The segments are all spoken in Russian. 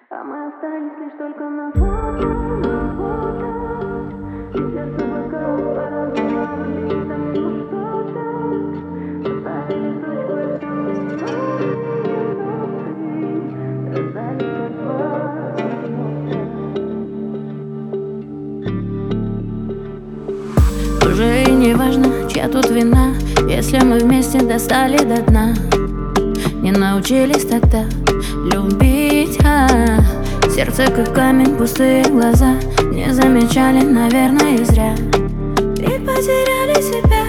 А мы остались лишь только на фото, на фото. И сердце блокало по-разному орбитам. Ну что так? Поставили точку и все минуты раздались как два идиота. Уже и не важно, чья тут вина, если мы вместе достали до дна. Не научились тогда любить, сердце как камень, пустые глаза не замечали, наверное, и зря. И потеряли себя.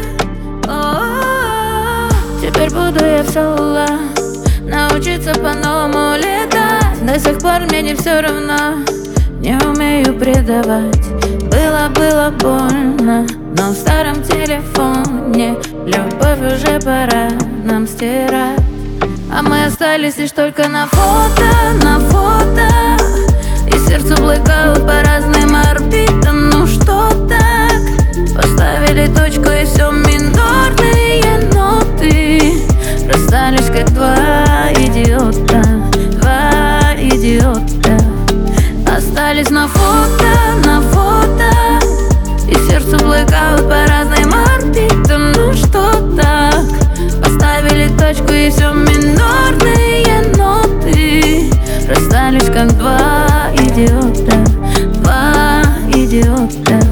Теперь буду я в соло, научиться по-новому летать. До сих пор мне не все равно, не умею предавать. Было больно, но в старом телефоне любовь уже пора нам стирать. А мы остались лишь только на фото, на фото. И сердце блэкаут по разным орбитам. Ну что так? Поставили точку и все минорные ноты расстались как два идиота, два идиота. Остались на фото, на фото. И сердце блэкаут по разным орбитам. Ну что так? Поставили точку и все минорные ноты расстались как два идиота, два идиота.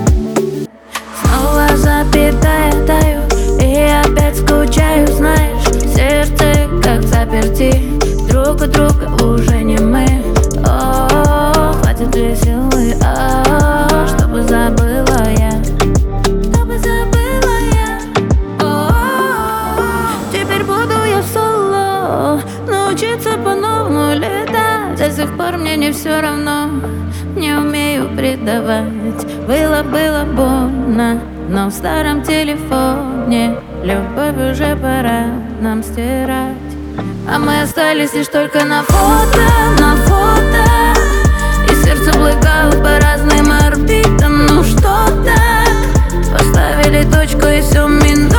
Снова запятая таю и опять скучаю, знаешь. Сердце как заперти, друг у друга уже не мы. Хватит ли силы, чтобы забыла я, чтобы забыла я. Теперь буду я в соло, научиться по-новому летать. До сих пор мне не все равно, не умею предавать. Было больно, но в старом телефоне любовь уже пора нам стирать. А мы остались лишь только на фото, на фото. И сердце блэкаут по разным орбитам. Ну что так? Поставили точку и все минуты